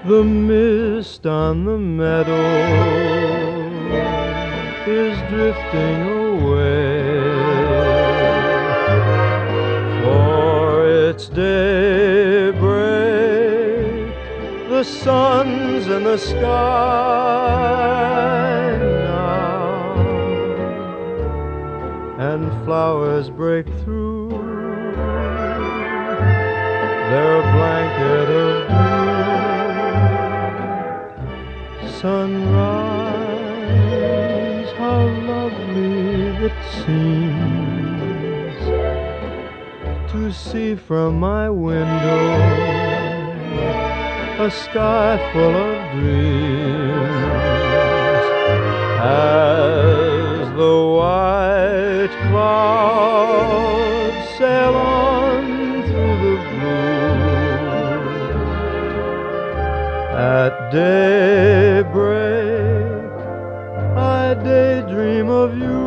The mist on the meadow is drifting away, for it's daybreak. The sun's in the sky now, and flowers break through their blanket of dew. Sunrise, how lovely it seems to see from my window a sky full of dreams, as the white clouds sail on through the blue. At daybreak I daydream of you.